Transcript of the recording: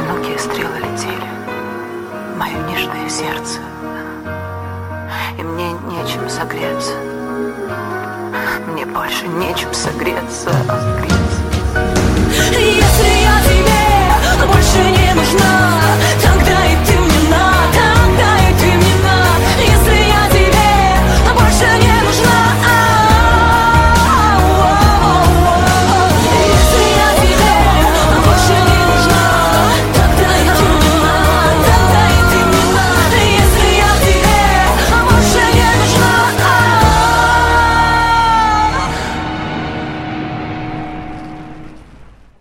одинокие стрелы летели в мое нежное сердце, и мне нечем согреться, мне больше нечем согреться. Если я тебе больше не нужна,